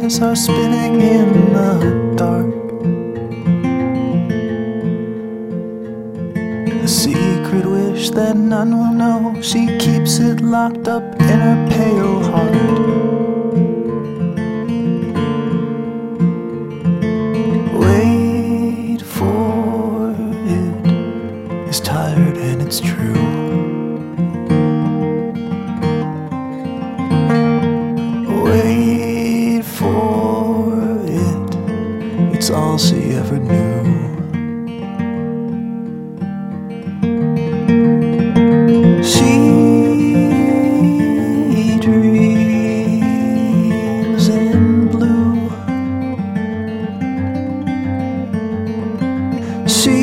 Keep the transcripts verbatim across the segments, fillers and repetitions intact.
butterflies are spinning in the dark. A secret wish that none will know, she keeps it locked up in her pale heart. Wait for it, it's tired and it's true. Wait for it, it's all she ever knew. She dreams in blue. She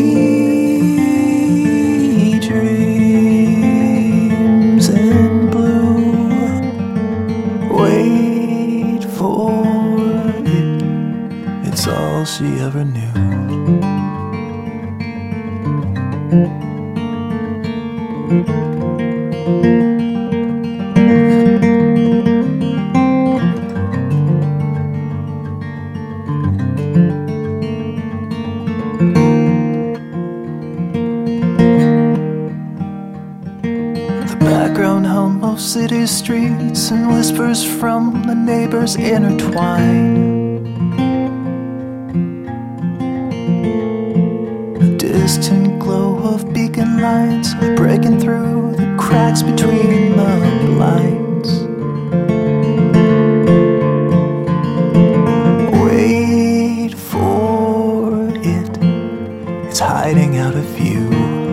dreams in blue. Wait for it, it's all she ever knew. The background hum of city streets and whispers from the neighbors intertwine. A distant glow of beacon lights breaking through the cracks between the blinds. Wait for it, it's hiding out of view.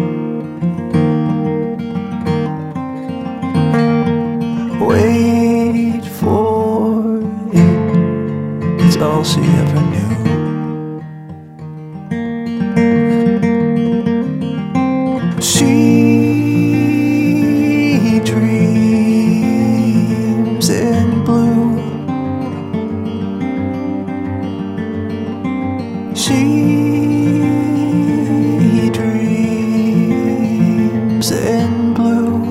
Wait for it, it's all she ever knew. She dreams in blue. She dreams in blue.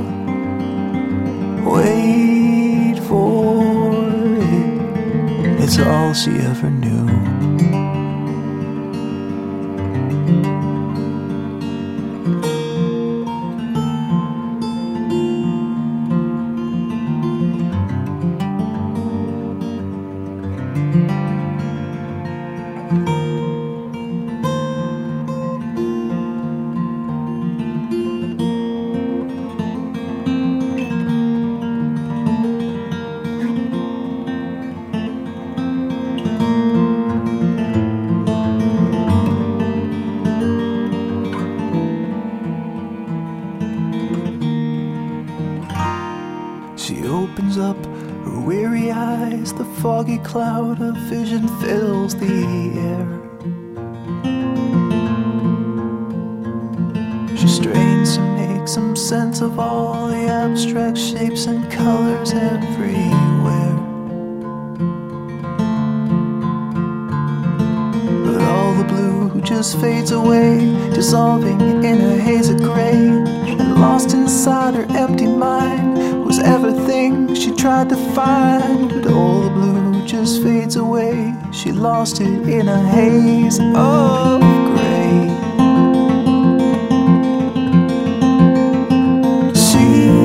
Wait for it, it's all she ever knew. She opens up her weary eyes, the foggy cloud of vision fills the air. She strains to make some sense of all the abstract shapes and colors everywhere. But all the blue just fades away, dissolving in a haze of gray. And lost inside her empty mind was everything she tried to find. But all the blue just fades away, she lost it in a haze of gray. She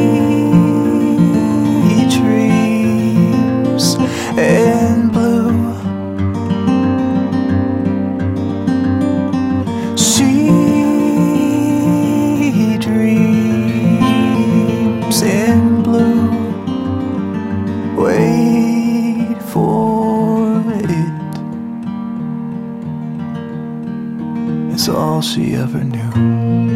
dreams in blue. She dreams in blue. Wait for it, it's all she ever knew.